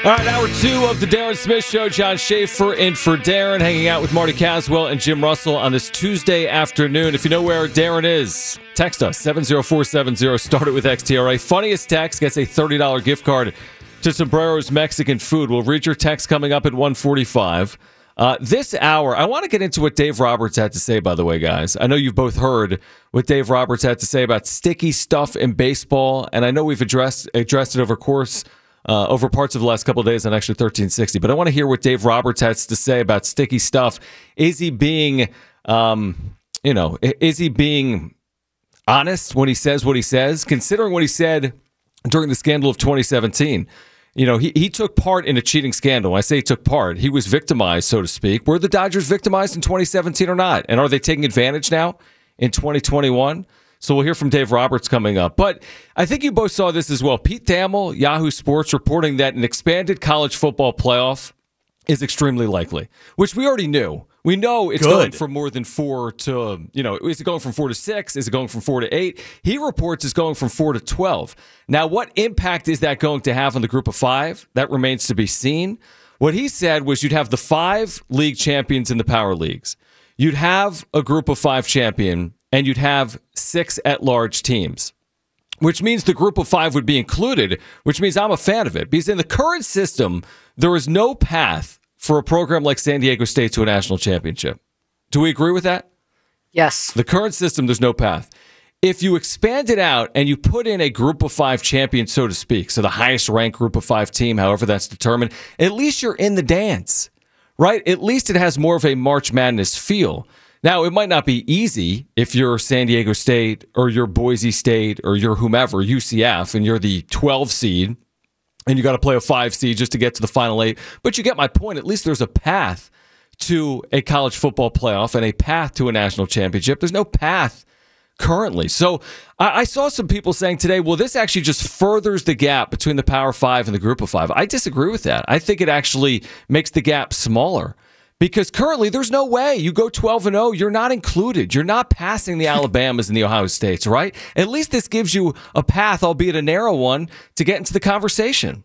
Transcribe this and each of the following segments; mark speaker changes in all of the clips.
Speaker 1: All right, hour two of the Darren Smith Show. John Schaefer in for Darren, hanging out with Marty Caswell and Jim Russell on this Tuesday afternoon. If you know where Darren is, text us, 70470. Start it with XTRA. Funniest text gets a $30 gift card to Sombrero's Mexican Food. We'll read your text coming up at 1:45. This hour, I want to get into what Dave Roberts had to say, by the way, guys. I know you've both heard what Dave Roberts had to say about sticky stuff in baseball, and I know we've addressed it over over parts of the last couple of days on Extra 1360. But I want to hear what Dave Roberts has to say about sticky stuff. Is he being, is he being honest when he says what he says? Considering what he said during the scandal of 2017, he took part in a cheating scandal. When I say he took part, he was victimized, so to speak. Were the Dodgers victimized in 2017 or not? And are they taking advantage now in 2021? So we'll hear from Dave Roberts coming up. But I think you both saw this as well. Pete Thamel, Yahoo Sports, reporting that an expanded college football playoff is extremely likely, which we already knew. We know it's going from more than 4 to, is it going from 4 to 6? Is it going from 4 to 8? He reports it's going from 4 to 12. Now, what impact is that going to have on the group of 5? That remains to be seen. What he said was you'd have the 5 league champions in the power leagues. You'd have a group of 5 champion, and you'd have 6 at-large teams, which means the group of 5 would be included, which means I'm a fan of it. Because in the current system, there is no path for a program like San Diego State to a national championship. Do we agree with that?
Speaker 2: Yes.
Speaker 1: The current system, there's no path. If you expand it out and you put in a group of 5 champion, so to speak, so the highest ranked group of 5 team, however that's determined, at least you're in the dance, right? At least it has more of a March Madness feel. Now, it might not be easy if you're San Diego State or you're Boise State or you're whomever, UCF, and you're the 12 seed, and you got to play a 5 seed just to get to the final 8. But you get my point. At least there's a path to a college football playoff and a path to a national championship. There's no path currently. So I saw some people saying today, well, this actually just furthers the gap between the Power 5 and the Group of 5. I disagree with that. I think it actually makes the gap smaller. Because currently, there's no way. You go 12-0, you're not included. You're not passing the Alabamas and the Ohio States, right? At least this gives you a path, albeit a narrow one, to get into the conversation.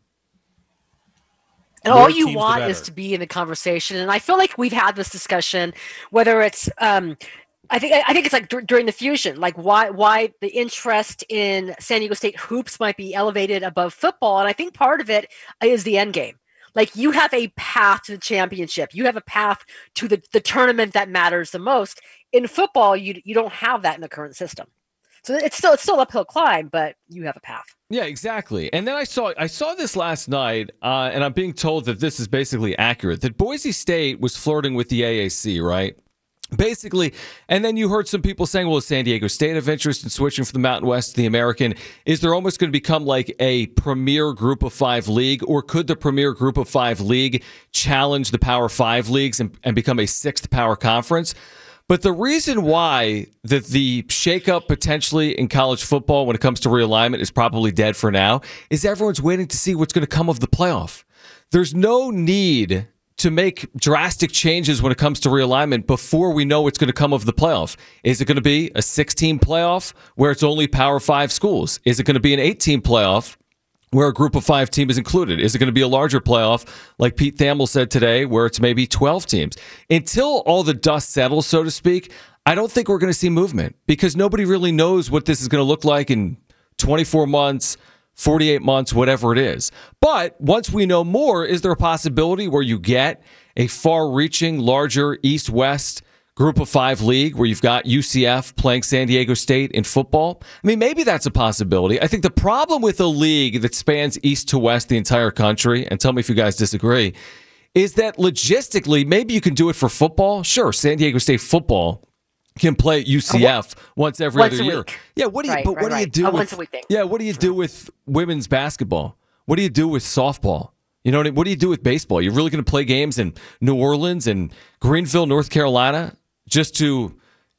Speaker 2: And all you want is to be in the conversation. And I feel like we've had this discussion, whether it's I think it's like during the fusion, like why the interest in San Diego State hoops might be elevated above football. And I think part of it is the end game. Like, you have a path to the championship. You have a path to the tournament that matters the most. In football, you don't have that in the current system. So it's still uphill climb, but you have a path.
Speaker 1: Yeah, exactly. And then I saw this last night, and I'm being told that this is basically accurate, that Boise State was flirting with the AAC, right? Basically, and then you heard some people saying, well, is San Diego State of interest in switching from the Mountain West to the American? Is there almost going to become like a premier group of 5 league, or could the premier group of 5 league challenge the Power 5 leagues and become a 6th power conference? But the reason why that the shakeup potentially in college football when it comes to realignment is probably dead for now is everyone's waiting to see what's going to come of the playoff. There's no need to make drastic changes when it comes to realignment before we know what's going to come of the playoff. Is it going to be a 16 playoff where it's only Power 5 schools? Is it going to be an 18 playoff where a group of 5 team is included? Is it going to be a larger playoff like Pete Thamel said today where it's maybe 12 teams? Until all the dust settles, so to speak, I don't think we're going to see movement because nobody really knows what this is going to look like in 24 months, 48 months, whatever it is. But once we know more, is there a possibility where you get a far-reaching, larger East-West group of 5 league where you've got UCF playing San Diego State in football? I mean, maybe that's a possibility. I think the problem with a league that spans east to west the entire country, and tell me if you guys disagree, is that logistically, maybe you can do it for football. Sure, San Diego State football can play at UCF once every other year. Yeah, what do you do with
Speaker 2: once a week thing.
Speaker 1: Yeah, what do you do with women's basketball? What do you do with softball? You know what do you do with baseball? You're really going to play games in New Orleans and Greenville, North Carolina just to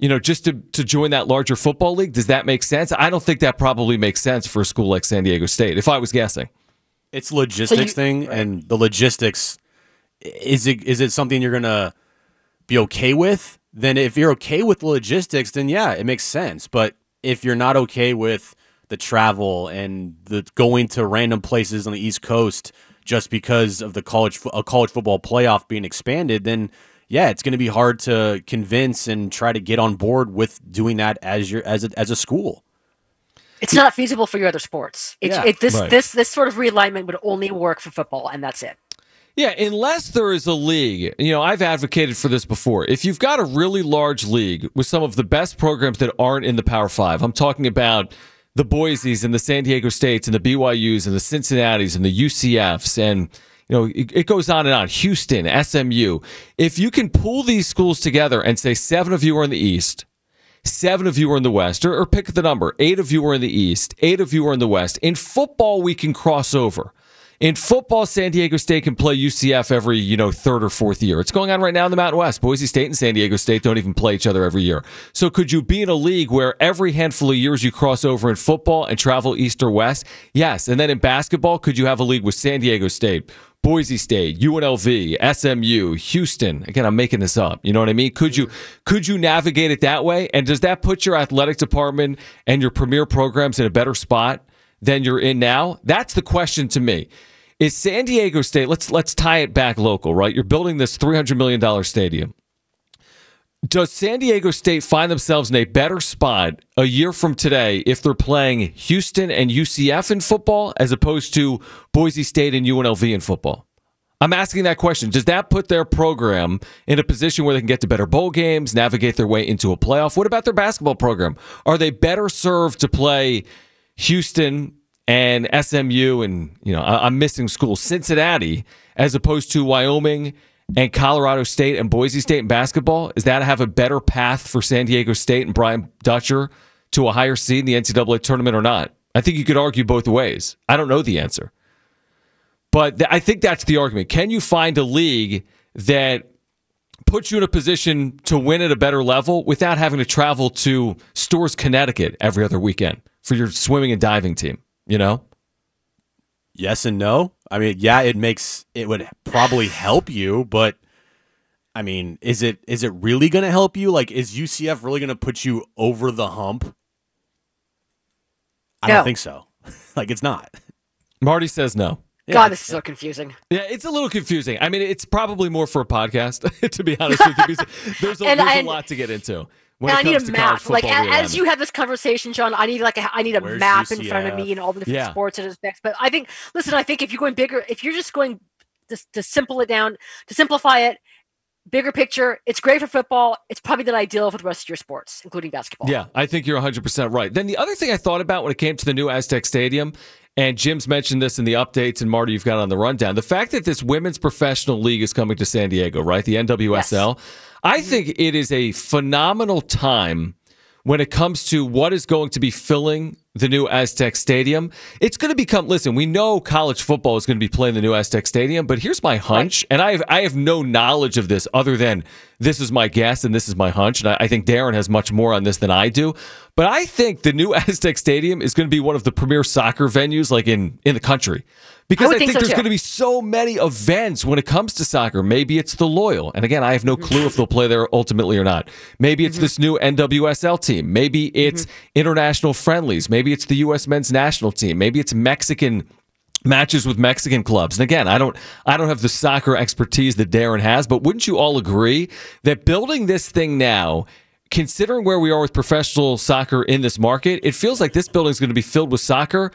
Speaker 1: join that larger football league? Does that make sense? I don't think that probably makes sense for a school like San Diego State, if I was guessing.
Speaker 3: It's a logistics thing, and the logistics, is it something you're going to be okay with? Then if you're okay with the logistics, then yeah, it makes sense. But if you're not okay with the travel and the going to random places on the East Coast just because of the college football playoff being expanded, then yeah, it's going to be hard to convince and try to get on board with doing that as a school.
Speaker 2: It's not feasible for your other sports. This sort of realignment would only work for football, and that's it.
Speaker 1: Yeah, unless there is a league, I've advocated for this before. If you've got a really large league with some of the best programs that aren't in the Power Five, I'm talking about the Boise's and the San Diego States and the BYU's and the Cincinnati's and the UCF's and it goes on and on. Houston, SMU. If you can pull these schools together and say 7 of you are in the East, 7 of you are in the West, or pick the number, 8 of you are in the East, 8 of you are in the West. In football, we can cross over. In football, San Diego State can play UCF every, 3rd or 4th year. It's going on right now in the Mountain West. Boise State and San Diego State don't even play each other every year. So could you be in a league where every handful of years you cross over in football and travel East or West? Yes. And then in basketball, could you have a league with San Diego State, Boise State, UNLV, SMU, Houston? Again, I'm making this up. You know what I mean? Could you navigate it that way? And does that put your athletic department and your premier programs in a better spot than you're in now? That's the question to me. Is San Diego State, let's tie it back local, right? You're building this $300 million stadium. Does San Diego State find themselves in a better spot a year from today if they're playing Houston and UCF in football as opposed to Boise State and UNLV in football? I'm asking that question. Does that put their program in a position where they can get to better bowl games, navigate their way into a playoff? What about their basketball program? Are they better served to play Houston and SMU and, I'm missing schools, Cincinnati, as opposed to Wyoming and Colorado State and Boise State in basketball? Is that have a better path for San Diego State and Brian Dutcher to a higher seed in the NCAA tournament or not? I think you could argue both ways. I don't know the answer. But I think that's the argument. Can you find a league that puts you in a position to win at a better level without having to travel to Storrs, Connecticut every other weekend for your swimming and diving team?
Speaker 3: Yes and no. I mean, yeah, it would probably help you, but I mean, is it really going to help you? Like, is UCF really going to put you over the hump? I don't think so. Like, it's not.
Speaker 1: Marty says no.
Speaker 2: God, this is so confusing.
Speaker 1: Yeah, it's a little confusing. I mean, it's probably more for a podcast, to be honest with you. There's a lot to get into.
Speaker 2: And I need a map. Like as you have this conversation, John, I need a map in front of me and all the different sports and aspects. But I think if you're going bigger, if you're just going to simplify it, bigger picture, it's great for football. It's probably the ideal for the rest of your sports, including basketball.
Speaker 1: Yeah, I think you're 100% right. Then the other thing I thought about when it came to the new Aztec Stadium, and Jim's mentioned this in the updates, and Marty, you've got on the rundown, the fact that this women's professional league is coming to San Diego, right? The NWSL. Yes. I think it is a phenomenal time when it comes to what is going to be filling the new Aztec Stadium. It's going to become, listen, we know college football is going to be playing the new Aztec Stadium, but here's my hunch, and I have no knowledge of this other than this is my guess and this is my hunch, and I think Darren has much more on this than I do, but I think the new Aztec Stadium is going to be one of the premier soccer venues like in the country. Because I think there's going to be so many events when it comes to soccer. Maybe it's the Loyal. And again, I have no clue if they'll play there ultimately or not. Maybe it's this new NWSL team. Maybe it's international friendlies. Maybe it's the U.S. men's national team. Maybe it's Mexican matches with Mexican clubs. And again, I don't have the soccer expertise that Darren has, but wouldn't you all agree that building this thing now, considering where we are with professional soccer in this market, it feels like this building is going to be filled with soccer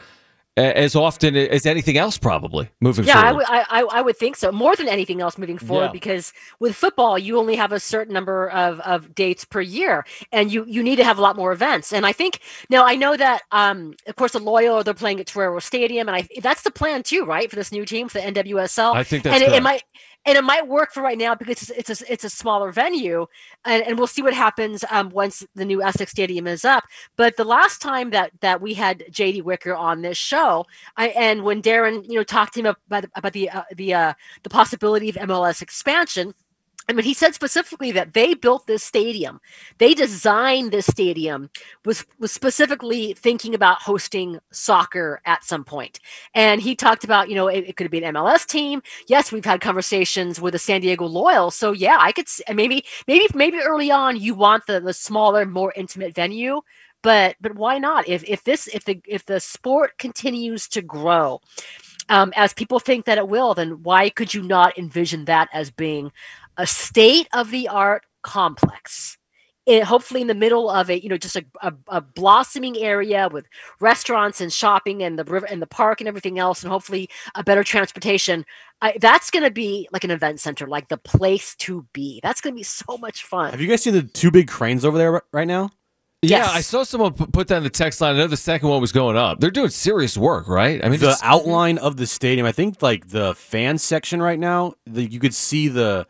Speaker 1: as often as anything else probably moving forward.
Speaker 2: Yeah, I would think so. More than anything else moving forward, because with football, you only have a certain number of dates per year, and you need to have a lot more events. And I think, now I know that, of course, the Loyal, they're playing at Torero Stadium, and that's the plan too, right, for this new team, for the NWSL?
Speaker 1: I think that's good.
Speaker 2: It might work for right now because it's a smaller venue, and we'll see what happens once the new Aztec Stadium is up. But the last time that we had JD Wicker on this show, and when Darren talked to him about the possibility of MLS expansion, I mean, he said specifically that they built this stadium. They designed this stadium was specifically thinking about hosting soccer at some point. And he talked about, it could be an MLS team. Yes, we've had conversations with the San Diego Loyal. So yeah, I could maybe early on you want the smaller, more intimate venue. But why not? If the sport continues to grow, as people think that it will, then why could you not envision that as being a state-of-the-art complex? Hopefully in the middle of just a blossoming area with restaurants and shopping and the river and the park and everything else, and hopefully a better transportation. That's going to be like an event center, like the place to be. That's going to be so much fun.
Speaker 3: Have you guys seen the 2 big cranes over there right now?
Speaker 1: Yeah,
Speaker 2: Yes.
Speaker 1: I saw someone put that in the text line. I know the second one was going up. They're doing serious work, right? I mean,
Speaker 3: the outline of the stadium, I think like the fan section right now, you could see the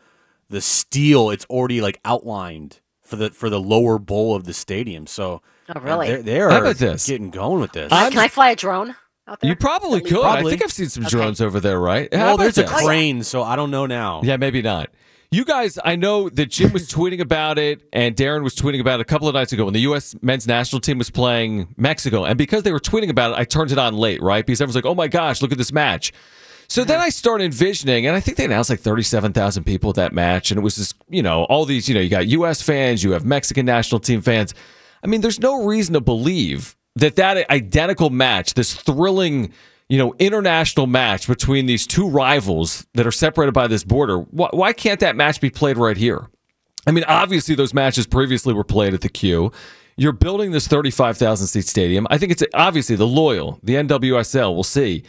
Speaker 3: steel. It's already like outlined for the lower bowl of the stadium. So
Speaker 2: Oh, really?
Speaker 3: they are
Speaker 1: How about this?
Speaker 3: getting going with this.
Speaker 2: Can I fly a drone out there?
Speaker 1: You probably could. I
Speaker 3: Probably.
Speaker 1: think I've seen some drones over there, right? How
Speaker 3: Well,
Speaker 1: about
Speaker 3: there's a
Speaker 1: this?
Speaker 3: crane, so I don't know now.
Speaker 1: Yeah, maybe not. You guys, I know that Jim was tweeting about it and Darren was tweeting about it a couple of nights ago when the U.S. men's national team was playing Mexico. And because they were tweeting about it, I turned it on late, right? Because everyone's like, oh my gosh, look at this match. So then I started envisioning, and I think they announced like 37,000 people at that match. And it was just, all these, you got U.S. fans, you have Mexican national team fans. I mean, there's no reason to believe that identical match, this thrilling, international match between these two rivals that are separated by this border, why can't that match be played right here? I mean, obviously those matches previously were played at the Q. You're building this 35,000 seat stadium. I think it's obviously the Loyal, the NWSL, we'll see,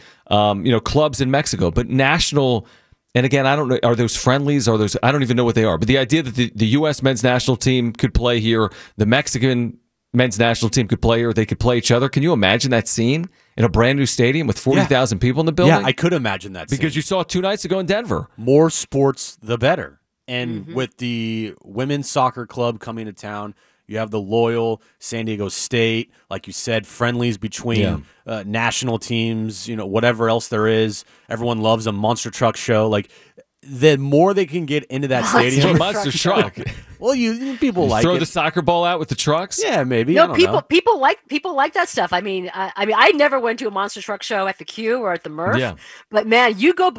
Speaker 1: clubs in Mexico, but national. And again, I don't know, are those friendlies? I don't even know what they are. But the idea that the U.S. men's national team could play here, the Mexican men's national team could play here, they could play each other. Can you imagine that scene in a brand new stadium with 40,000 people in the building?
Speaker 3: Yeah, I could imagine that
Speaker 1: because
Speaker 3: scene.
Speaker 1: you saw it 2 nights ago in Denver.
Speaker 3: More sports, the better. And with the women's soccer club coming to town, you have the Loyal, San Diego State, like you said, friendlies between national teams, whatever else there is. Everyone loves a monster truck show. Like, the more they can get into that stadium,
Speaker 1: Monster truck.
Speaker 3: Well, people like
Speaker 1: throw
Speaker 3: it.
Speaker 1: the soccer ball out with the trucks.
Speaker 3: Yeah, maybe.
Speaker 2: No,
Speaker 3: I don't know.
Speaker 2: people like that stuff. I mean, I never went to a monster truck show at the Q or at the Murph.
Speaker 1: Yeah.
Speaker 2: But man,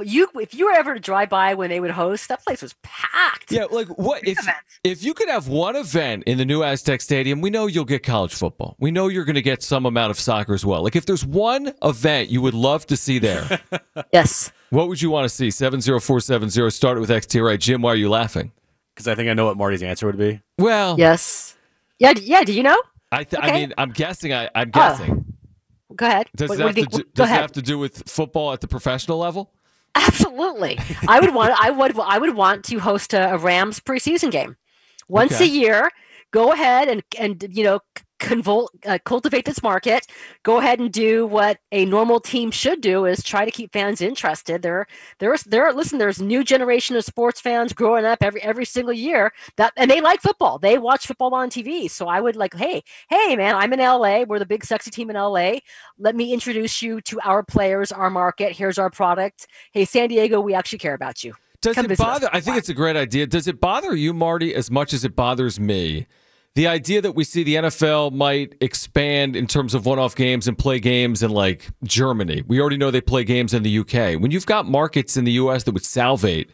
Speaker 2: if you were ever to drive by when they would host, that place was packed.
Speaker 1: Yeah, like what if you could have one event in the new Aztec Stadium, we know you'll get college football. We know you're going to get some amount of soccer as well. Like if there's one event you would love to see there,
Speaker 2: Yes.
Speaker 1: what would you want to see? 70470 started with XTRA. Jim, why are you laughing?
Speaker 3: Because I think I know what Marty's answer would be.
Speaker 1: Well,
Speaker 2: Yes. Yeah. Do you know?
Speaker 1: I
Speaker 2: Okay.
Speaker 1: mean, I'm guessing. I'm guessing.
Speaker 2: Go ahead.
Speaker 1: Does
Speaker 2: What
Speaker 1: it
Speaker 2: do
Speaker 1: have
Speaker 2: you
Speaker 1: to
Speaker 2: think?
Speaker 1: do,
Speaker 2: Go
Speaker 1: does it
Speaker 2: ahead.
Speaker 1: have to do with football at the professional level?
Speaker 2: Absolutely. I would want to host a Rams preseason game once
Speaker 1: Okay.
Speaker 2: a year. Go ahead and cultivate this market. Go ahead and do what a normal team should do, is try to keep fans interested. There's new generation of sports fans growing up every single year and they like football. They watch football on TV. So I would like, hey man, I'm in LA. We're the big sexy team in LA. Let me introduce you to our players, our market. Here's our product. Hey, San Diego, we actually care about you.
Speaker 1: Does
Speaker 2: Come
Speaker 1: it
Speaker 2: visit us.
Speaker 1: bother? I think it's a great idea. Does it bother you, Marty, as much as it bothers me? The idea that we see the NFL might expand in terms of one-off games and play games in like Germany. We already know they play games in the UK. When you've got markets in the US that would salivate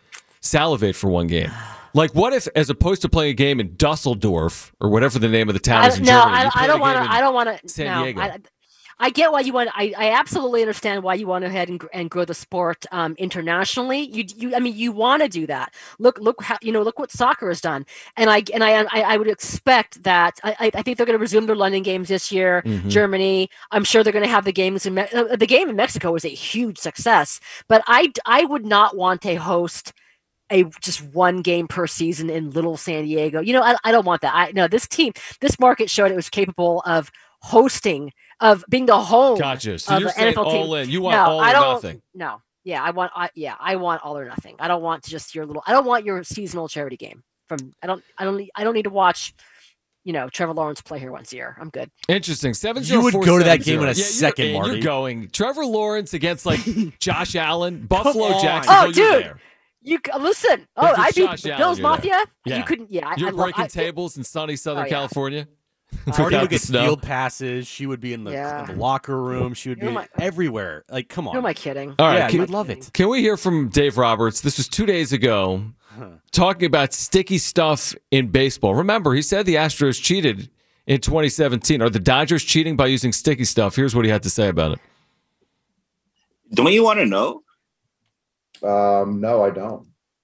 Speaker 1: for one game. Like what if, as opposed to playing a game in Dusseldorf or whatever the name of the town is in Germany, you
Speaker 2: I
Speaker 1: played a
Speaker 2: don't want
Speaker 1: game
Speaker 2: to.
Speaker 1: in
Speaker 2: I don't want to.
Speaker 1: San Diego.
Speaker 2: I get why you want. I absolutely understand why you want to head and grow the sport internationally. You want to do that. Look what soccer has done, and I would expect that. I think they're going to resume their London games this year. Germany. I'm sure they're going to have the games in the game in Mexico was a huge success, but I would not want to host just one game per season in little San Diego. I don't want that. This market showed it was capable of hosting, of being the home.
Speaker 1: Gotcha. So
Speaker 2: of
Speaker 1: you're
Speaker 2: an
Speaker 1: saying
Speaker 2: NFL
Speaker 1: all
Speaker 2: team.
Speaker 1: in. You want all or nothing.
Speaker 2: No. Yeah, I want all or nothing. I don't want just I don't want your seasonal charity game. I don't need to watch, Trevor Lawrence play here once a year. I'm good.
Speaker 1: Interesting. 70470.
Speaker 3: You would go to that game in a second,
Speaker 1: Marty.
Speaker 3: Marty.
Speaker 1: You're going. Trevor Lawrence against like Josh Allen, Buffalo
Speaker 3: on.
Speaker 1: Jacksonville.
Speaker 2: Oh, dude.
Speaker 1: There.
Speaker 2: You listen. Oh,
Speaker 1: If it's
Speaker 2: I beat
Speaker 1: Josh Allen,
Speaker 2: Bills
Speaker 1: you're
Speaker 2: Mafia.
Speaker 1: there.
Speaker 2: You couldn't. Yeah,
Speaker 1: You're
Speaker 2: I love.
Speaker 1: breaking tables in sunny Southern
Speaker 2: yeah.
Speaker 1: California.
Speaker 3: Marty
Speaker 1: Without
Speaker 3: would
Speaker 1: the
Speaker 3: get
Speaker 1: snow.
Speaker 3: field passes. She would be in the locker room. She would be everywhere. Like, come on.
Speaker 2: Who am I kidding?
Speaker 1: All right,
Speaker 3: Yeah, you
Speaker 1: can,
Speaker 3: would love it.
Speaker 1: can we hear from Dave Roberts? This was 2 days ago, talking about sticky stuff in baseball. Remember, he said the Astros cheated in 2017. Are the Dodgers cheating by using sticky stuff? Here's what he had to say about it.
Speaker 4: Don't you want to know?
Speaker 5: No, I don't.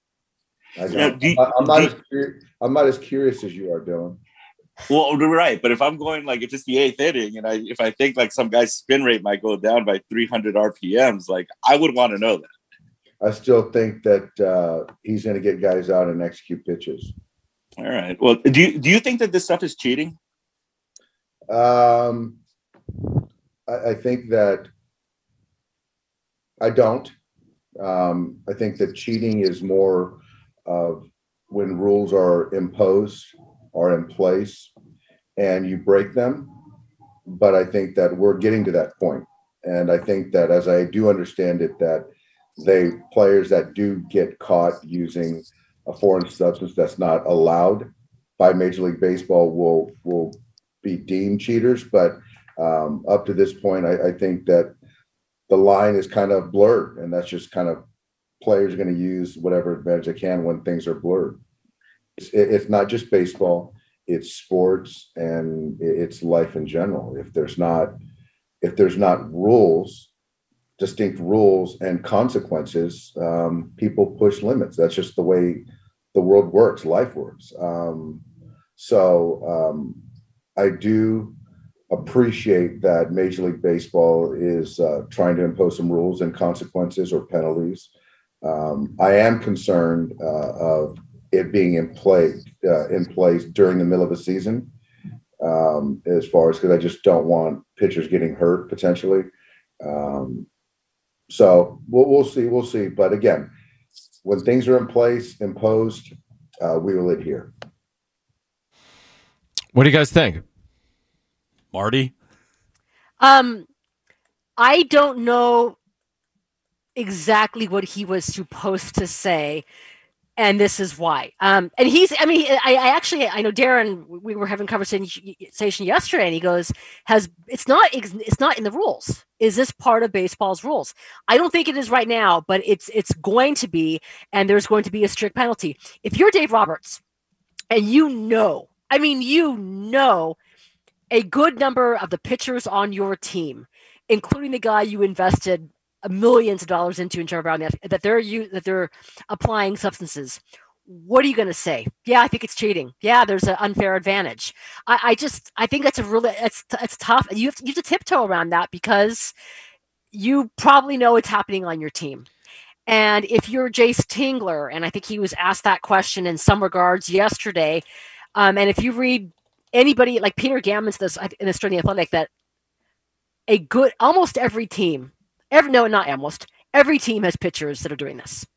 Speaker 5: I'm not as curious as you are, Dylan.
Speaker 4: Well, right, but if I'm going like if it's the 8th inning and if I think like some guy's spin rate might go down by 300 RPMs, like I would want to know that.
Speaker 5: I still think that he's going to get guys out and execute pitches.
Speaker 4: All right. Well, do you think that this stuff is cheating?
Speaker 5: I think that I don't. I think that cheating is more of when rules are imposed or in place and you break them. But I think that we're getting to that point. And I think that, as I do understand it, that players that do get caught using a foreign substance that's not allowed by Major League Baseball will be deemed cheaters. But up to this point, I think that the line is kind of blurred, and that's just kind of players are going to use whatever advantage they can when things are blurred. It's not just baseball, it's sports, and it's life in general. If there's not rules, distinct rules and consequences, people push limits. That's just the way the world works, life works. I do appreciate that Major League Baseball is trying to impose some rules and consequences or penalties. I am concerned of it being in place during the middle of the season, as far as, because I just don't want pitchers getting hurt potentially. So we'll see. But again, when things are in place, imposed, we will adhere.
Speaker 1: What do you guys think?
Speaker 3: Marty?
Speaker 2: I don't know exactly what he was supposed to say, and this is why. I know Darren, we were having a conversation yesterday, and he goes, it's not in the rules. Is this part of baseball's rules? I don't think it is right now, but it's going to be, and there's going to be a strict penalty. If you're Dave Roberts, and a good number of the pitchers on your team, including the guy you invested millions of dollars into in Trevor Bauer, that they're applying substances, what are you going to say? Yeah, I think it's cheating. Yeah, there's an unfair advantage. I think that's it's tough. You have to tiptoe around that because you probably know it's happening on your team. And if you're Jace Tingler, and I think he was asked that question in some regards yesterday, and if you read anybody like Peter Gammons this in the Australian Athletic, that almost every team, every team has pitchers that are doing this.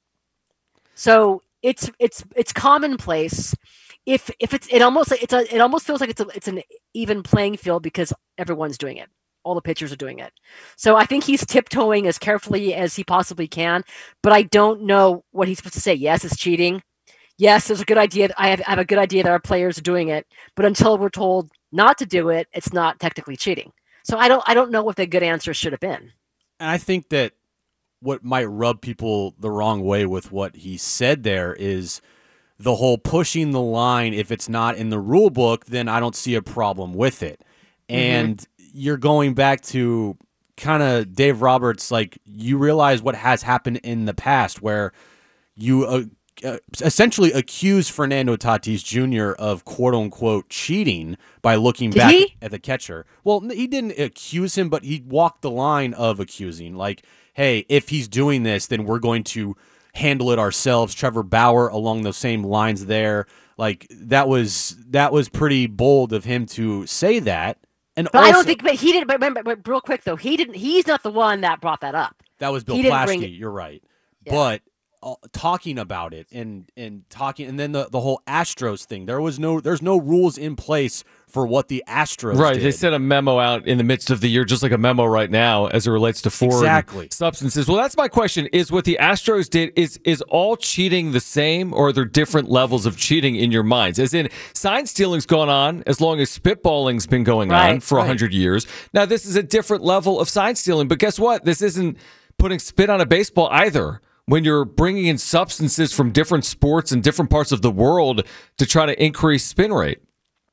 Speaker 2: So it's commonplace. It almost feels like it's an even playing field because everyone's doing it. All the pitchers are doing it. So I think he's tiptoeing as carefully as he possibly can, but I don't know what he's supposed to say. Yes, it's cheating. Yes, there's a good idea. I have a good idea that our players are doing it, but until we're told not to do it, it's not technically cheating. So I don't know what the good answer should have been.
Speaker 3: And I think that what might rub people the wrong way with what he said there is the whole pushing the line. If it's not in the rule book, then I don't see a problem with it. And you're going back to kind of Dave Roberts, like you realize what has happened in the past where you essentially accused Fernando Tatis Jr. of quote-unquote cheating by looking back at the catcher. Well, he didn't accuse him, but he walked the line of accusing. Like, hey, if he's doing this, then we're going to handle it ourselves. Trevor Bauer along those same lines there. Like, that was pretty bold of him to say that. And
Speaker 2: but also, I don't think, but he didn't. But remember, but real quick though, he didn't. He's not the one that brought that up.
Speaker 3: That was Bill Plaschke. You're right, yeah. But talking about it and talking, and then the whole Astros thing. There's no rules in place for what the Astros did.
Speaker 1: They sent a memo out in the midst of the year, just like a memo right now, as it relates to foreign substances. Well, that's my question: is what the Astros did is all cheating the same, or are there different levels of cheating in your minds? As in, sign stealing's gone on as long as spitballing's been going on for 100 years. Now, this is a different level of sign stealing, but guess what? This isn't putting spit on a baseball either. When you're bringing in substances from different sports and different parts of the world to try to increase spin rate.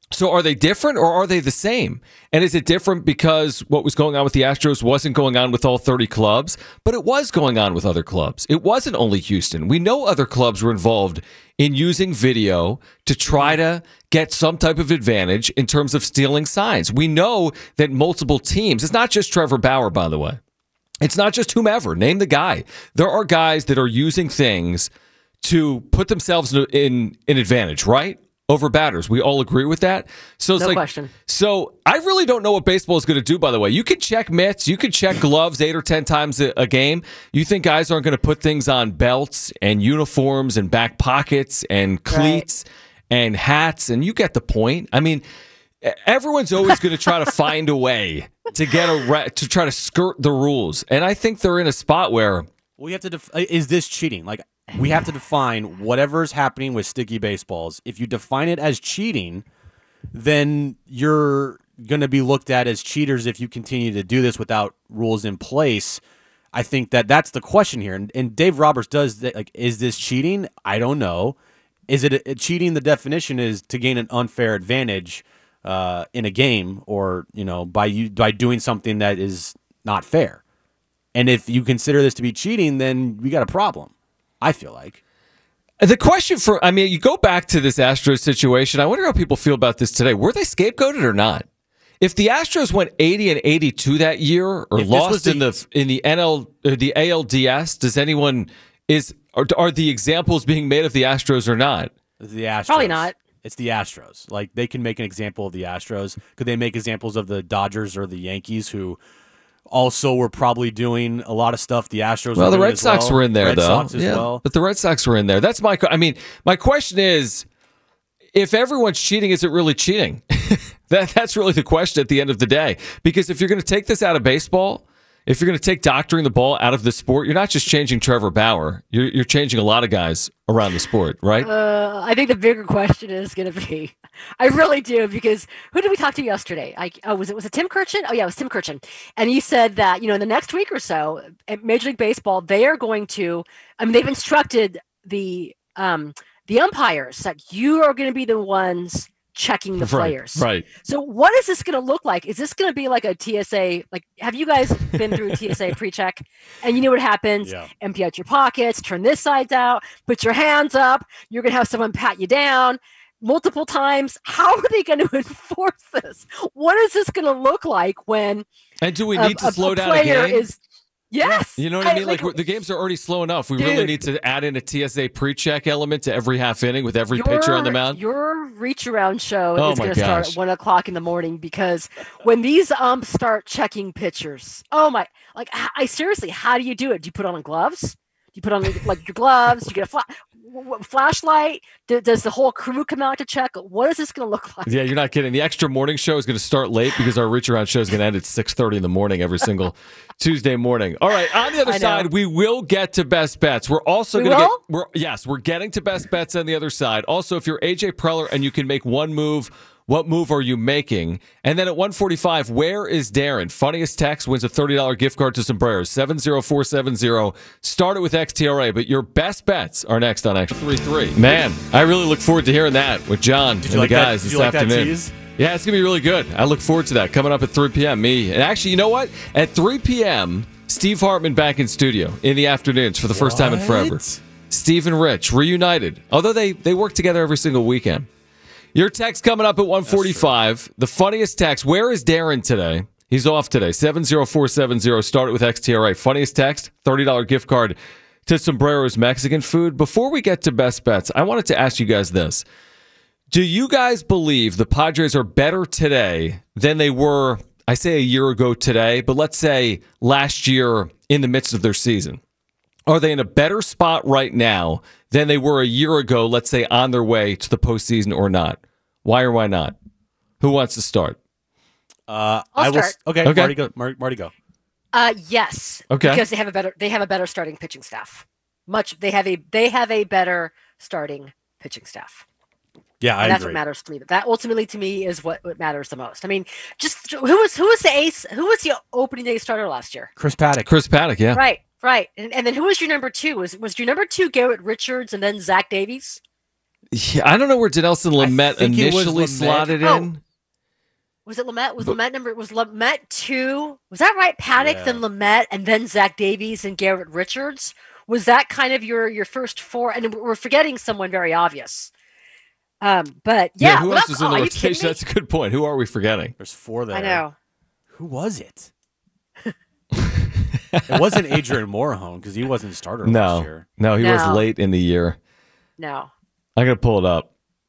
Speaker 1: So are they different or are they the same? And is it different because what was going on with the Astros wasn't going on with all 30 clubs, but it was going on with other clubs? It wasn't only Houston. We know other clubs were involved in using video to try to get some type of advantage in terms of stealing signs. We know that multiple teams, it's not just Trevor Bauer, by the way. It's not just whomever. Name the guy. There are guys that are using things to put themselves in an advantage, right? Over batters. We all agree with that. So it's
Speaker 2: no
Speaker 1: like,
Speaker 2: question.
Speaker 1: So I really don't know what baseball is going to do, by the way. You could check mitts, you could check gloves 8 or 10 times a game. You think guys aren't going to put things on belts and uniforms and back pockets and cleats and hats, and you get the point. I mean, everyone's always going to try to find a way to get to try to skirt the rules. And I think they're in a spot where
Speaker 3: we have to is this cheating? Like, we have to define whatever's happening with sticky baseballs. If you define it as cheating, then you're going to be looked at as cheaters if you continue to do this without rules in place. I think that's the question here. And Dave Roberts does that. Like, is this cheating? I don't know. Is it cheating? The definition is to gain an unfair advantage in a game, or by doing something that is not fair. And if you consider this to be cheating, then we got a problem. I feel like.
Speaker 1: The question you go back to this Astros situation. I wonder how people feel about this today. Were they scapegoated or not? If the Astros went 80 and 82 that year, or lost in the NL or the ALDS, are the examples being made of the Astros or not?
Speaker 3: The Astros.
Speaker 2: Probably not.
Speaker 3: It's the Astros. Like, they can make an example of the Astros. Could they make examples of the Dodgers or the Yankees, who also were probably doing a lot of stuff the Astros
Speaker 1: well,
Speaker 3: were
Speaker 1: the
Speaker 3: doing
Speaker 1: Red Sox were in there,
Speaker 3: Red
Speaker 1: though.
Speaker 3: Sox as well.
Speaker 1: But the Red Sox were in there. That's my question is, if everyone's cheating, is it really cheating? That's really the question at the end of the day. Because if you're going to take this out of baseball, if you're going to take doctoring the ball out of the sport, you're not just changing Trevor Bauer. You're changing a lot of guys around the sport, right?
Speaker 2: I think the bigger question is going to be, I really do, because who did we talk to yesterday? Was it Tim Kurchin? Oh, yeah, it was Tim Kurchin. And he said that, in the next week or so, at Major League Baseball, they are going to, they've instructed the umpires that you are going to be the ones checking the players.
Speaker 1: Right.
Speaker 2: So what is this going to look like? Is this going to be like a TSA? Like, have you guys been through a TSA pre-check? And you know what happens?
Speaker 3: Yeah.
Speaker 2: Empty out your pockets, turn this side out, put your hands up. You're going to have someone pat you down multiple times. How are they going to enforce this? What is this going to look like when?
Speaker 1: And do we need to slow down a game?
Speaker 2: Yes.
Speaker 1: You know what I mean? Like, the games are already slow enough. We really need to add in a TSA pre-check element to every half inning with every pitcher on the mound.
Speaker 2: Your reach-around show is going to start at 1 o'clock in the morning, because when these umps start checking pitchers, I seriously, how do you do it? Do you put on gloves? Do you put on your gloves? Do you get a flashlight? Does the whole crew come out to check? What is this going to look like?
Speaker 1: Yeah, you're not kidding. The extra morning show is going to start late because our reach around show is going to end at 6:30 in the morning every single Tuesday morning. All right, on the other side, we will get to best bets. We're also going to we're getting to best bets on the other side. Also, if you're AJ Preller and you can make one move, what move are you making? And then at 1:45, where is Darren? Funniest text wins a $30 gift card to Sombreros. 70470. Start it with XTRA, but your best bets are next on X33. Man, I really look forward to hearing that with John and the guys this afternoon. Yeah, it's going to be really good. I look forward to that. Coming up at 3 p.m. Me. And actually, you know what? At 3 p.m., Steve Hartman back in studio in the afternoons for the first time in forever. Steve and Rich reunited, although they work together every single weekend. Your text coming up at 1:45. The funniest text. Where is Darren today? He's off today. 70470. Start it with XTRA. Funniest text, $30 gift card to Sombreros Mexican food. Before we get to best bets, I wanted to ask you guys this. Do you guys believe the Padres are better today than they were, I say a year ago today, but let's say last year in the midst of their season? Are they in a better spot right now than they were a year ago, let's say on their way to the postseason or not? Why or why not? Who wants to start?
Speaker 2: I'll start.
Speaker 3: Okay. Marty, go.
Speaker 2: Yes.
Speaker 1: Okay.
Speaker 2: Because they have a better starting pitching staff. They have a better starting pitching staff.
Speaker 3: Yeah, I
Speaker 2: that's
Speaker 3: agree.
Speaker 2: What matters to me. That ultimately to me is what matters the most. I mean, just who was the ace? Who was the opening day starter last year?
Speaker 3: Chris Paddock.
Speaker 1: Chris Paddock, yeah.
Speaker 2: Right. And then who was your number two? Was your number two Garrett Richards and then Zach Davies?
Speaker 1: Yeah, I don't know where Dinelson Lamet initially slotted in.
Speaker 2: Was it Lamet? Was Lamet 2? Was that right? Paddock, then Lamet, and then Zach Davies and Garrett Richards? Was that kind of your first 4? And we're forgetting someone very obvious. But yeah,
Speaker 1: who else is in the rotation? That's a good point. Who are we forgetting?
Speaker 3: There's 4 there.
Speaker 2: I know.
Speaker 3: Who was it? It wasn't Adrian Morejon because he wasn't a starter last year.
Speaker 1: No, he was late in the year.
Speaker 2: No.
Speaker 1: I gotta pull it up.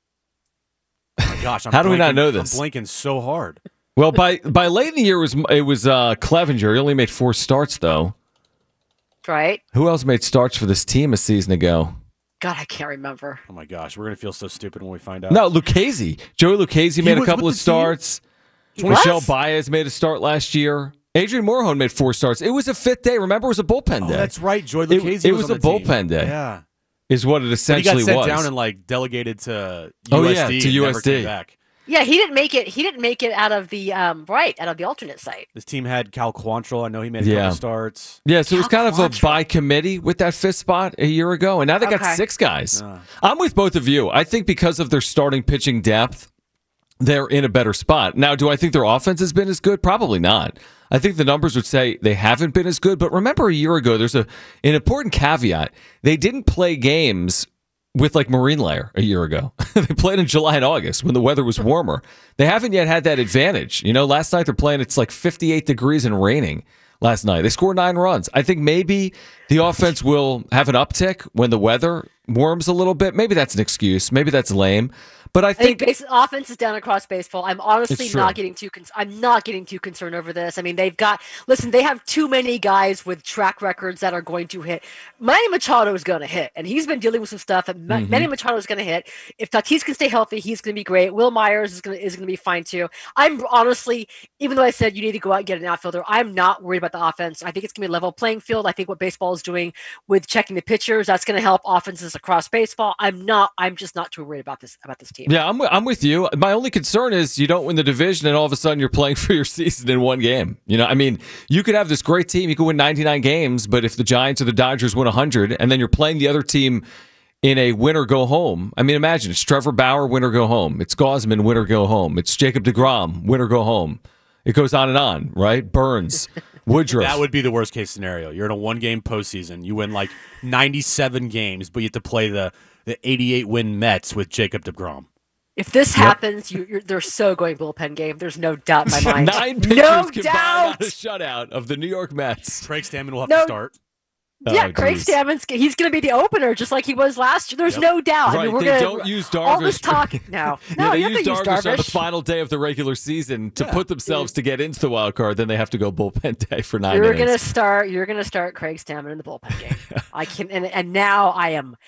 Speaker 3: Oh my gosh,
Speaker 1: how do we not know this?
Speaker 3: I'm blinking so hard.
Speaker 1: Well, by late in the year it was Clevenger. He only made 4 starts though.
Speaker 2: Right.
Speaker 1: Who else made starts for this team a season ago?
Speaker 2: God, I can't remember.
Speaker 3: Oh my gosh, we're gonna feel so stupid when we find out.
Speaker 1: No, Lucchese. Joey Lucchese made a couple of starts. Michelle Baez made a start last year. Adrian Morejon made 4 starts. It was a 5th day. Remember, it was a bullpen day.
Speaker 3: That's right. Joey Lucchese.
Speaker 1: It was a bullpen day.
Speaker 3: Yeah.
Speaker 1: Is what it essentially was.
Speaker 3: He got sent down and delegated to USD.
Speaker 1: To USD.
Speaker 3: Never came back.
Speaker 2: Yeah, he didn't make it. He didn't make it out of the out of the alternate site.
Speaker 3: This team had Cal Quantrill. I know he made a couple starts.
Speaker 1: Yeah, so it was kind of a by committee with that 5th spot a year ago, and now they got 6 guys. I'm with both of you. I think because of their starting pitching depth, they're in a better spot. Now, do I think their offense has been as good? Probably not. I think the numbers would say they haven't been as good. But remember, a year ago, there's an important caveat. They didn't play games with Marine Layer a year ago. They played in July and August when the weather was warmer. They haven't yet had that advantage. Last night they're playing, it's 58 degrees and raining last night. They scored 9 runs. I think maybe the offense will have an uptick when the weather warms a little bit. Maybe that's an excuse. Maybe that's lame. But I think
Speaker 2: offense is down across baseball. I'm honestly not getting too concerned over this. I mean, they have too many guys with track records that are going to hit. Manny Machado is going to hit, and he's been dealing with some stuff. Manny Machado is going to hit. If Tatis can stay healthy, he's going to be great. Will Myers is going to be fine too. I'm honestly, even though I said you need to go out and get an outfielder, I'm not worried about the offense. I think it's going to be a level playing field. I think what baseball is doing with checking the pitchers, that's going to help offenses across baseball. I'm just not too worried about this team.
Speaker 1: Yeah, I'm with you. My only concern is you don't win the division and all of a sudden you're playing for your season in one game. You could have this great team. You could win 99 games, but if the Giants or the Dodgers win 100 and then you're playing the other team in a win or go home. I mean, imagine it's Trevor Bauer, win or go home. It's Gausman, win or go home. It's Jacob deGrom, win or go home. It goes on and on, right? Burns, Woodruff.
Speaker 3: That would be the worst case scenario. You're in a 1-game postseason. You win 97 games, but you have to play the 88-win Mets with Jacob deGrom.
Speaker 2: If this happens, they're so going bullpen game. There's no doubt in my mind.
Speaker 1: 9 pitchers combined on a shutout of the New York Mets.
Speaker 3: Craig Stammen will have to start.
Speaker 2: Yeah, Craig Stammen's he's going to be the opener, just like he was last year. There's no doubt.
Speaker 1: Right.
Speaker 2: I mean, we're
Speaker 1: they don't use Darvish.
Speaker 2: All this talk. No,
Speaker 1: they
Speaker 2: you
Speaker 1: use
Speaker 2: have to use
Speaker 1: Darvish on the final day of the regular season to put themselves to get into the wild card. Then they have to go bullpen day for 9 innings.
Speaker 2: You're gonna start Craig Stammen in the bullpen game. I can, and now I am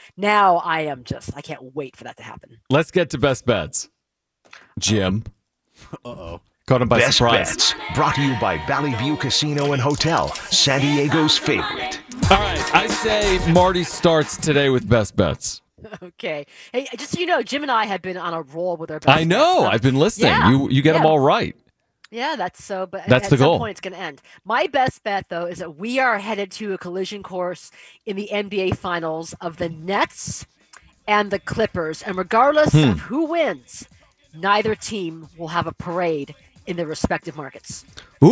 Speaker 2: just. I can't wait for that to happen.
Speaker 1: Let's get to best bets. Jim.
Speaker 3: Uh-oh.
Speaker 1: Caught him by
Speaker 6: Best
Speaker 1: surprise.
Speaker 6: Bets, brought to you by Valley View Casino and Hotel, San Diego's favorite.
Speaker 1: All right, I say Marty starts today with best bets.
Speaker 2: Okay. Hey, just so you know, Jim and I have been on a roll with our best
Speaker 1: I know.
Speaker 2: bets.
Speaker 1: I've been listening. You get them all right.
Speaker 2: Yeah, that's so. But
Speaker 1: that's
Speaker 2: at
Speaker 1: the
Speaker 2: some
Speaker 1: goal.
Speaker 2: point, it's going to end. My best bet, though, is that we are headed to a collision course in the NBA Finals of the Nets and the Clippers, and regardless of who wins, neither team will have a parade in their respective markets.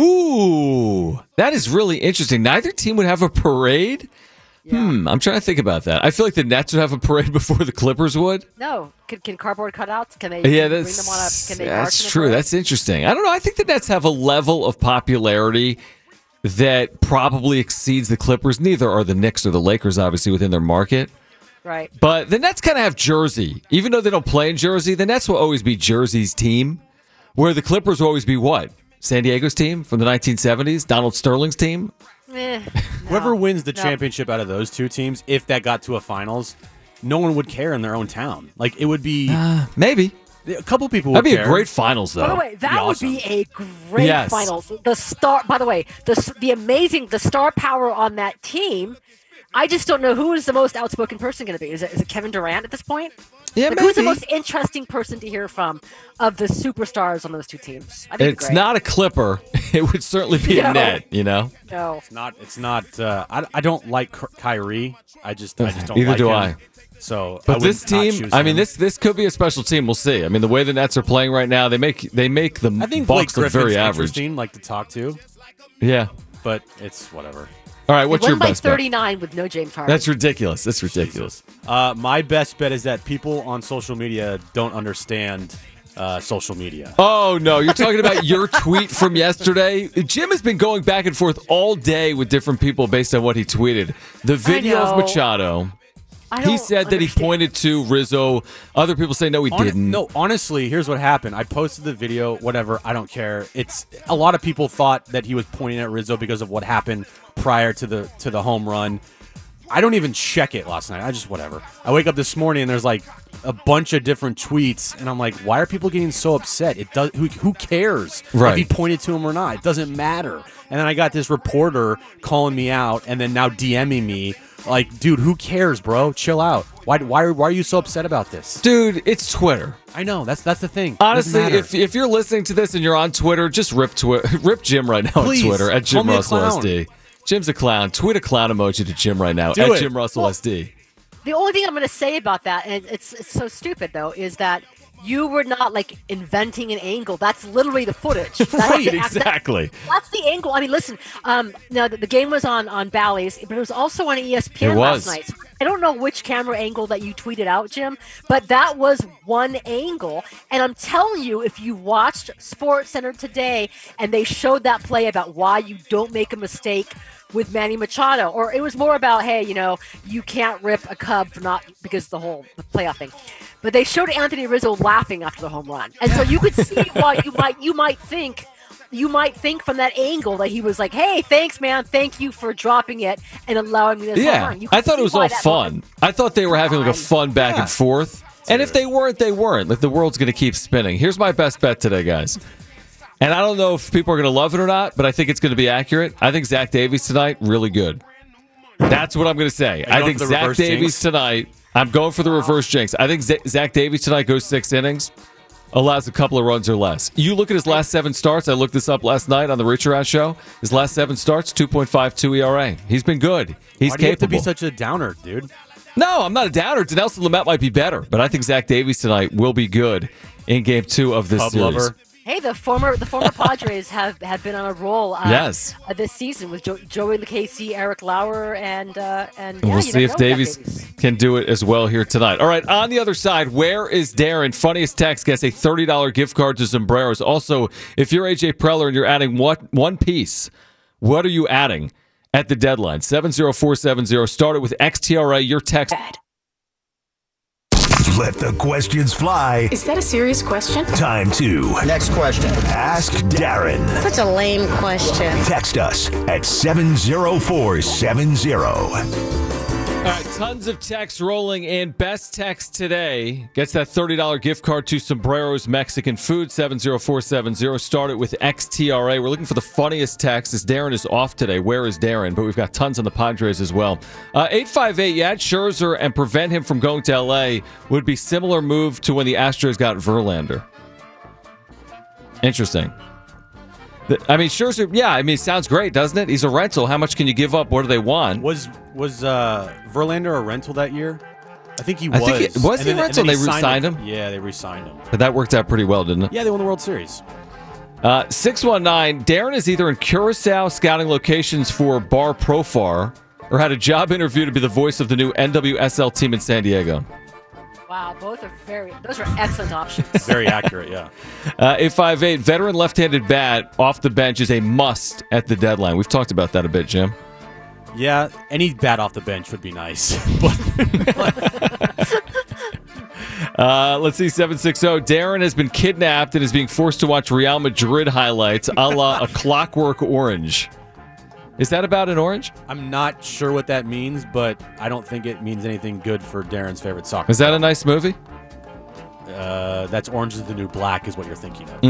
Speaker 1: Ooh, that is really interesting. Neither team would have a parade? Yeah. I'm trying to think about that. I feel like the Nets would have a parade before the Clippers would.
Speaker 2: No. Can cardboard cutouts? Can they
Speaker 1: bring
Speaker 2: them on a can they
Speaker 1: that's true. That's interesting. I don't know. I think the Nets have a level of popularity that probably exceeds the Clippers. Neither are the Knicks or the Lakers, obviously, within their market.
Speaker 2: Right.
Speaker 1: But the Nets kind of have Jersey. Even though they don't play in Jersey, the Nets will always be Jersey's team. Where the Clippers will always be what? San Diego's team from the 1970s? Donald Sterling's team?
Speaker 3: Whoever wins the championship out of those two teams, if that got to a finals, no one would care in their own town. Like, it would be...
Speaker 1: maybe.
Speaker 3: A couple people would
Speaker 1: care. That'd
Speaker 3: be
Speaker 1: a great finals, though.
Speaker 2: By the way, that would be a great finals. The star power on that team, I just don't know who is the most outspoken person going to be. Is it Kevin Durant at this point?
Speaker 1: Yeah,
Speaker 2: like, who's the most interesting person to hear from of the superstars on those two teams?
Speaker 1: It's not a Clipper. It would certainly be a Net, you know?
Speaker 2: No.
Speaker 3: It's not. I don't like Kyrie. I just don't
Speaker 1: Either
Speaker 3: like
Speaker 1: do
Speaker 3: him.
Speaker 1: I.
Speaker 3: So,
Speaker 1: but this team, I mean, this could be a special team. We'll see. I mean, the way the Nets are playing right now, they make the
Speaker 3: I think
Speaker 1: Bucks
Speaker 3: Blake
Speaker 1: look very
Speaker 3: Griffin's
Speaker 1: average.
Speaker 3: interesting, like to talk to.
Speaker 1: Yeah.
Speaker 3: But it's whatever.
Speaker 1: All right, what's
Speaker 2: they
Speaker 1: your
Speaker 2: won
Speaker 1: best
Speaker 2: by 39 with no James Harden.
Speaker 1: That's ridiculous. That's ridiculous.
Speaker 3: My best bet is that people on social media don't understand social media.
Speaker 1: Oh, no. You're talking about your tweet from yesterday? Jim has been going back and forth all day with different people based on what he tweeted. The video of Machado. He said that he pointed to Rizzo. Other people say no, he didn't.
Speaker 3: No, honestly, here's what happened. I posted the video, whatever, I don't care. It's a lot of people thought that he was pointing at Rizzo because of what happened prior to the home run. I don't even check it last night. I just whatever. I wake up this morning and there's like a bunch of different tweets and I'm like, why are people getting so upset? It does who cares if he pointed to him or not? It doesn't matter. And then I got this reporter calling me out and then now DMing me. Like, dude, who cares, bro? Chill out. Why are you so upset about this?
Speaker 1: Dude, it's Twitter.
Speaker 3: I know. That's the thing.
Speaker 1: Honestly, if you're listening to this and you're on Twitter, just rip Jim right now
Speaker 3: Please,
Speaker 1: on Twitter at Jim Russell SD. Jim's a clown. Tweet a clown emoji to Jim right now at Jim Russell SD.
Speaker 2: The only thing I'm going to say about that, and it's so stupid though, is that you were not like inventing an angle. That's literally the footage.
Speaker 1: Right, exactly.
Speaker 2: That's the angle. I mean, listen. Now the game was on Bally's, but it was also on ESPN last night. I don't know which camera angle that you tweeted out, Jim, but that was one angle. And I'm telling you, if you watched SportsCenter today and they showed that play about why you don't make a mistake with Manny Machado, or it was more about, hey, you can't rip a Cub for not because the whole playoff thing. But they showed Anthony Rizzo laughing after the home run, and so you could see why you might think from that angle that he was like, hey, thanks, man, thank you for dropping it and allowing me this home run.
Speaker 1: I thought it was all fun. I thought they were having like a fun back and forth, and if they weren't, they weren't. Like the world's going to keep spinning. Here's my best bet today, guys. And I don't know if people are going to love it or not, but I think it's going to be accurate. I think Zach Davies tonight, really good. That's what I'm going to say. I think Zach Davies tonight, I'm going for the reverse jinx. I think Zach Davies tonight goes 6 innings, allows a couple of runs or less. You look at his last 7 starts. I looked this up last night on the Rich Around show. His last 7 starts, 2.52 ERA. He's been good. He's capable.
Speaker 3: Why do you have to be such a downer, dude?
Speaker 1: No, I'm not a downer. Dinelson Lamet might be better, but I think Zach Davies tonight will be good in Game 2 of this series. Lover.
Speaker 2: Hey, the former Padres have been on a roll.
Speaker 1: Yes.
Speaker 2: This season with Joey Lucchesi, Eric Lauer, and
Speaker 1: we'll see if Davies can do it as well here tonight. All right, on the other side, where is Darren? Funniest text gets a $30 gift card to Sombreros. Also, if you're AJ Preller and you're adding one piece, what are you adding at the deadline? 70470. Start it with XTRA. Your text.
Speaker 6: Let the questions fly.
Speaker 7: Is that a serious question?
Speaker 6: Time to.
Speaker 8: Next question.
Speaker 6: Ask Darren.
Speaker 7: Such a lame question.
Speaker 6: Text us at 70470.
Speaker 1: All right, tons of text rolling in. Best text today gets that $30 gift card to Sombreros Mexican Food, 70470. Start it with XTRA. We're looking for the funniest text as Darren is off today. Where is Darren? But we've got tons on the Padres as well. 858, you add Scherzer and prevent him from going to L.A. would be similar move to when the Astros got Verlander. Interesting. I mean, Scherzer, it sounds great, doesn't it? He's a rental. How much can you give up? What do they want?
Speaker 3: Was Verlander a rental that year? I think he was.
Speaker 1: Was he a rental? They re-signed him?
Speaker 3: Yeah, they re-signed him.
Speaker 1: But that worked out pretty well, didn't it?
Speaker 3: Yeah, they won the World Series.
Speaker 1: 619, Darren is either in Curacao scouting locations for Bar Profar or had a job interview to be the voice of the new NWSL team in San Diego.
Speaker 2: Wow, those are excellent options.
Speaker 3: Very accurate, yeah.
Speaker 1: 858, veteran left-handed bat off the bench is a must at the deadline. We've talked about that a bit, Jim.
Speaker 3: Yeah, any bat off the bench would be nice.
Speaker 1: Let's see, 760. Darren has been kidnapped and is being forced to watch Real Madrid highlights a la A Clockwork Orange. Is that about an orange?
Speaker 3: I'm not sure what that means, but I don't think it means anything good for Darren's favorite soccer.
Speaker 1: Is that a nice movie?
Speaker 3: That's Orange is the New Black is what you're thinking of.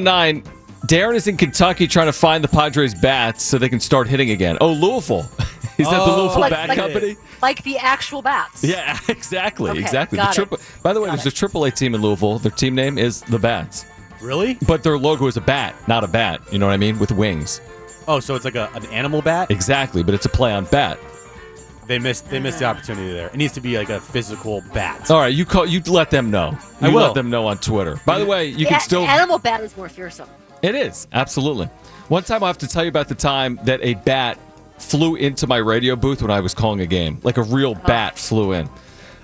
Speaker 1: 619, Darren is in Kentucky trying to find the Padres bats so they can start hitting again. Oh, Louisville. Is that the Louisville
Speaker 2: Like-
Speaker 1: Bat
Speaker 2: like-
Speaker 1: Company?
Speaker 2: Like the actual bats.
Speaker 1: Yeah, exactly,
Speaker 2: Okay,
Speaker 1: exactly.
Speaker 2: got it.
Speaker 1: By the way,
Speaker 2: Got
Speaker 1: there's a AAA team in Louisville. Their team name is the Bats,
Speaker 3: Really?
Speaker 1: but their logo is a bat, not a bat. You know what I mean? With wings.
Speaker 3: Oh, so it's like an animal bat?
Speaker 1: Exactly, but it's a play on bat.
Speaker 3: They missed the opportunity there. It needs to be like a physical bat.
Speaker 1: All right, you let them know.
Speaker 3: I
Speaker 1: You
Speaker 3: will.
Speaker 1: let them know on Twitter. By the way, you can still.
Speaker 2: Animal bat is more fearsome.
Speaker 1: It is, absolutely. One time I have to tell you about the time that a bat flew into my radio booth when I was calling a game. Like a real bat flew in.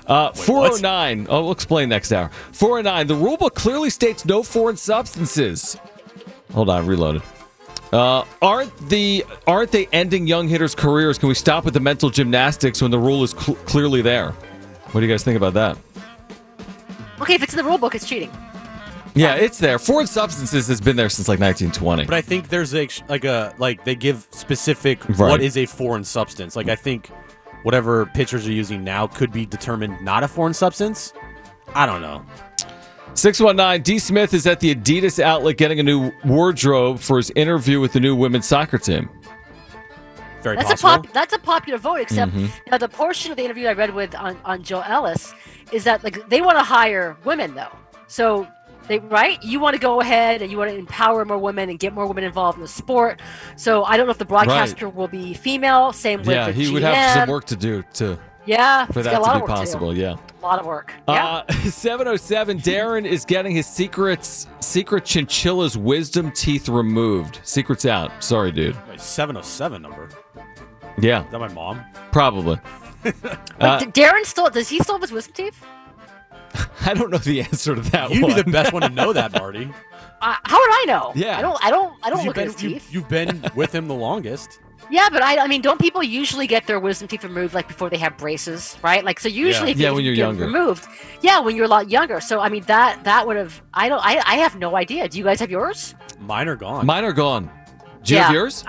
Speaker 1: 409. We'll explain next hour. 409. The rulebook clearly states no foreign substances. Hold on, reloaded. Aren't they ending young hitters' careers? Can we stop with the mental gymnastics when the rule is clearly there? What do you guys think about that?
Speaker 2: Okay, if it's in the rule book, it's cheating.
Speaker 1: Yeah, it's there. Foreign substances has been there since like 1920.
Speaker 3: But I think there's like they give specific
Speaker 1: Right.
Speaker 3: what is a foreign substance. Like I think whatever pitchers are using now could be determined not a foreign substance. I don't know.
Speaker 1: 619, D. Smith is at the Adidas outlet getting a new wardrobe for his interview with the new women's soccer team.
Speaker 3: Very
Speaker 2: That's
Speaker 3: possible.
Speaker 2: that's a popular vote. Except now the portion of the interview I read with on Joe Ellis is that like they want to hire women though. So you want to go ahead and you want to empower more women and get more women involved in the sport. So I don't know if the broadcaster will be female. Same with
Speaker 1: Yeah,
Speaker 2: the
Speaker 1: he
Speaker 2: GM.
Speaker 1: would have some work to do for
Speaker 2: he's got a
Speaker 1: that
Speaker 2: lot
Speaker 1: to
Speaker 2: of
Speaker 1: be
Speaker 2: work
Speaker 1: possible.
Speaker 2: To do.
Speaker 1: Yeah.
Speaker 2: A lot of work. Yeah.
Speaker 1: 707, Darren is getting his secret chinchilla's wisdom teeth removed. Secret's out. Sorry, dude.
Speaker 3: Wait, 707 number.
Speaker 1: Yeah,
Speaker 3: Is that my mom?
Speaker 1: probably.
Speaker 2: Wait, Darren does he still have his wisdom teeth?
Speaker 1: I don't know the answer to that
Speaker 3: You'd
Speaker 1: one.
Speaker 3: be the best one to know that, Marty.
Speaker 2: How would I know?
Speaker 1: Yeah.
Speaker 2: I don't
Speaker 3: You've
Speaker 2: look at
Speaker 3: been,
Speaker 2: his teeth.
Speaker 3: you've been with him the longest.
Speaker 2: Yeah, but I mean, don't people usually get their wisdom teeth removed like before they have braces, right? Like, so usually, if
Speaker 1: Yeah,
Speaker 2: you
Speaker 1: when you're
Speaker 2: get
Speaker 1: younger.
Speaker 2: removed, yeah, when you're a lot younger. So I mean, that would have. I have no idea. Do you guys have yours?
Speaker 3: Mine are gone.
Speaker 1: Mine are gone. Do you have yours?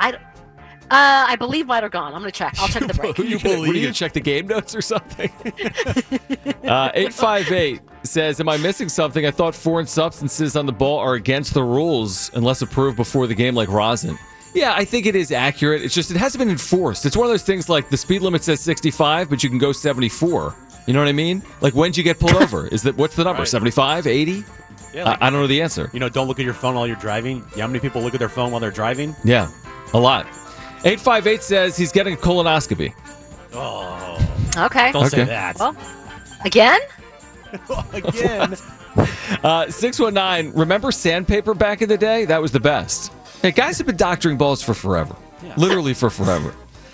Speaker 2: I believe mine are gone. I'm gonna check. I'll check the break.
Speaker 1: What are you gonna check the game notes or something? 858 says, am I missing something? I thought foreign substances on the ball are against the rules unless approved before the game like rosin. Yeah, I think it is accurate. It's just it hasn't been enforced. It's one of those things like the speed limit says 65, but you can go 74. You know what I mean? Like when'd you get pulled over? What's the number?
Speaker 3: Right.
Speaker 1: 75, 80?
Speaker 3: Yeah, like,
Speaker 1: I don't know the answer.
Speaker 3: you know, don't look at your phone while you're driving. Yeah, how many people look at their phone while they're driving?
Speaker 1: Yeah, a lot. 858 says he's getting a colonoscopy.
Speaker 3: Oh,
Speaker 2: Okay.
Speaker 3: don't say
Speaker 1: Okay.
Speaker 3: that.
Speaker 2: Well, again?
Speaker 3: Again.
Speaker 1: 619, remember sandpaper back in the day? That was the best. Hey, guys have been doctoring balls for forever.
Speaker 3: Yeah.
Speaker 1: Literally for forever.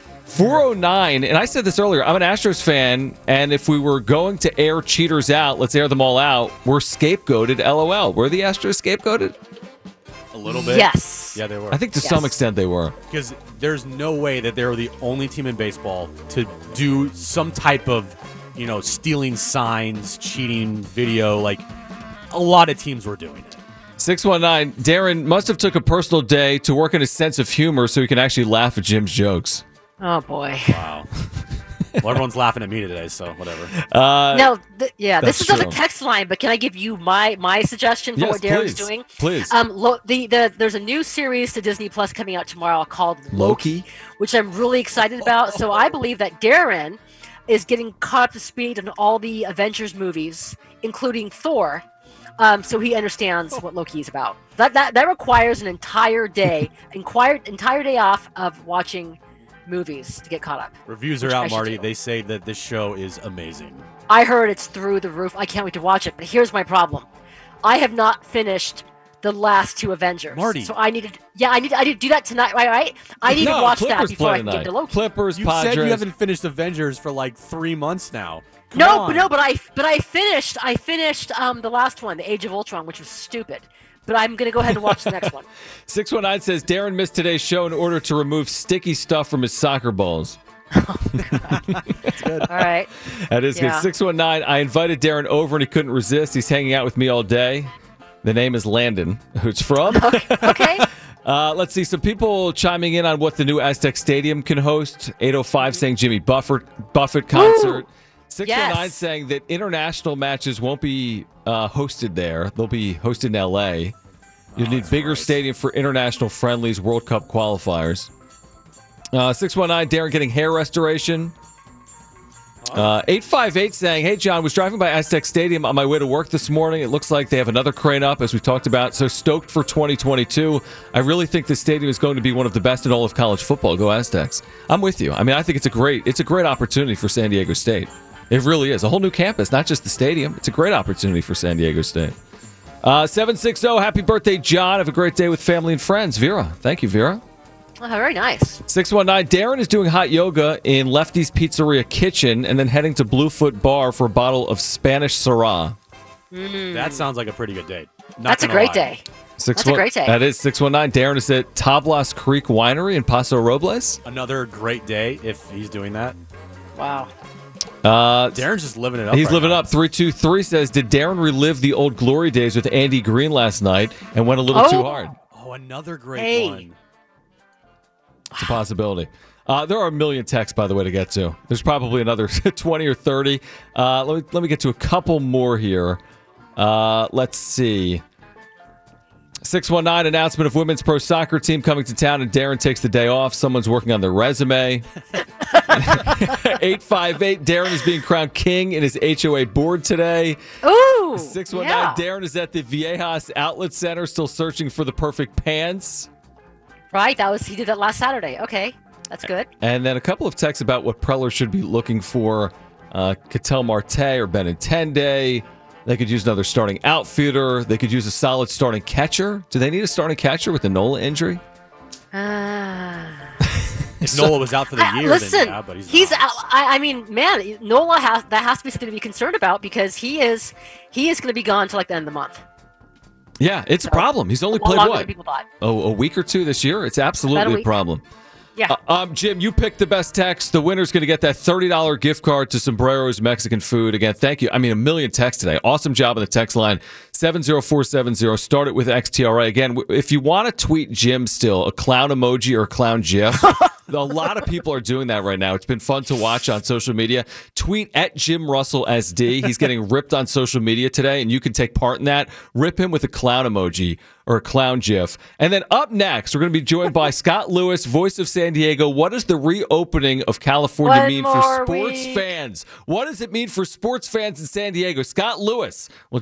Speaker 1: 409, and I said this earlier, I'm an Astros fan, and if we were going to air cheaters out, let's air them all out, we're scapegoated, LOL. Were the Astros scapegoated?
Speaker 3: A little bit.
Speaker 2: Yes.
Speaker 3: Yeah, they were.
Speaker 1: I think to some extent they were.
Speaker 3: Because there's no way that they were the only team in baseball to do some type of, stealing signs, cheating video. Like, a lot of teams were doing it.
Speaker 1: 619, Darren must have took a personal day to work on his sense of humor so he can actually laugh at Jim's jokes.
Speaker 2: Oh boy.
Speaker 3: Wow. Well, everyone's laughing at me today, so whatever.
Speaker 2: No, this
Speaker 1: that's
Speaker 2: is on the
Speaker 1: true.
Speaker 2: text line, but can I give you my suggestion for
Speaker 1: Yes,
Speaker 2: what Darren's
Speaker 1: please.
Speaker 2: doing?
Speaker 1: Please.
Speaker 2: There's a new series to Disney Plus coming out tomorrow called
Speaker 1: Loki?
Speaker 2: which I'm really excited about. So I believe that Darren is getting caught up to speed on all the Avengers movies, including Thor. So he understands what Loki is about. That requires an entire day, entire day off of watching movies to get caught up.
Speaker 3: Reviews are
Speaker 2: Which I
Speaker 3: out,
Speaker 2: should
Speaker 3: Marty.
Speaker 2: do.
Speaker 3: They say that this show is amazing.
Speaker 2: I heard it's through the roof. I can't wait to watch it. But here's my problem: I have not finished the last two Avengers.
Speaker 3: Marty.
Speaker 2: So I need to do that tonight. Right? I need to watch that
Speaker 1: Clippers
Speaker 2: before I
Speaker 1: play
Speaker 2: can get
Speaker 1: tonight.
Speaker 2: to Loki.
Speaker 1: Clippers,
Speaker 3: You
Speaker 1: Padres.
Speaker 3: said you haven't finished Avengers for like 3 months now. Come
Speaker 2: No,
Speaker 3: on.
Speaker 2: but I finished the last one, the Age of Ultron, which was stupid. But I'm gonna go ahead and watch the next one.
Speaker 1: 619 says Darren missed today's show in order to remove sticky stuff from his soccer balls.
Speaker 2: All right.
Speaker 1: That is
Speaker 2: Yeah.
Speaker 1: good. 619, I invited Darren over and he couldn't resist. He's hanging out with me all day. The name is Landon, who's from.
Speaker 2: Okay.
Speaker 1: Let's see. Some people chiming in on what the new Aztec Stadium can host. 805 saying Jimmy Buffett concert. 619
Speaker 2: Yes.
Speaker 1: saying that international matches won't be hosted there. They'll be hosted in L.A. You'll need bigger stadium for international friendlies, World Cup qualifiers. 619, Darren getting hair restoration. 858 saying, hey, John, was driving by Aztec Stadium on my way to work this morning. It looks like they have another crane up, as we talked about. So stoked for 2022. I really think this stadium is going to be one of the best in all of college football. Go Aztecs. I'm with you. I mean, I think it's a great opportunity for San Diego State. It really is. A whole new campus, not just the stadium. It's a great opportunity for San Diego State. 760, happy birthday, John. Have a great day with family and friends. Vera. Thank you, Vera.
Speaker 2: Oh, very nice.
Speaker 1: 619, Darren is doing hot yoga in Lefty's Pizzeria kitchen and then heading to Bluefoot Bar for a bottle of Spanish Syrah.
Speaker 3: That sounds like a pretty good date.
Speaker 2: That's a great day. That's a great day.
Speaker 1: That is 619. Darren is at Tablas Creek Winery in Paso Robles.
Speaker 3: Another great day if he's doing that.
Speaker 2: Wow.
Speaker 3: Darren's just living it up.
Speaker 1: He's living up. 323 says, did Darren relive the old glory days with Andy Green last night and went a little too hard?
Speaker 3: Oh, another great one.
Speaker 1: It's a possibility. There are a million texts, by the way, to get to. There's probably another 20 or 30. Let me get to a couple more here. Let's see. 619, announcement of women's pro soccer team coming to town, and Darren takes the day off. Someone's working on their resume. 858, Darren is being crowned king in his HOA board today.
Speaker 2: Ooh,
Speaker 1: 619,
Speaker 2: yeah.
Speaker 1: Darren is at the Viejas Outlet Center, still searching for the perfect pants.
Speaker 2: Right, he did that last Saturday. Okay, that's good.
Speaker 1: And then a couple of texts about what Preller should be looking for. Ketel Marte or Benintendi. They could use another starting outfielder. They could use a solid starting catcher. Do they need a starting catcher with the Nola injury?
Speaker 3: If Nola was out for the year,
Speaker 2: listen,
Speaker 3: then yeah, but
Speaker 2: he's out. I mean, man, Nola has to be something to be concerned about because he is going to be gone till like the end of the month.
Speaker 1: Yeah, it's a problem. He's only played what?
Speaker 2: People thought.
Speaker 1: Oh, a week or two this year? It's absolutely a problem.
Speaker 2: Yeah.
Speaker 1: Jim, you picked the best text. The winner's going to get that $30 gift card to Sombrero's Mexican Food. Again, thank you. I mean, a million texts today. Awesome job on the text line. 70470. Start it with XTRA. Again, if you want to tweet Jim still, a clown emoji or a clown GIF, a lot of people are doing that right now. It's been fun to watch on social media. Tweet at Jim Russell SD. He's getting ripped on social media today, and you can take part in that. Rip him with a clown emoji or a clown GIF. And then up next, we're going to be joined by Scott Lewis, voice of San Diego. What does the reopening of California mean for sports fans? What does it mean for sports fans in San Diego? Scott Lewis will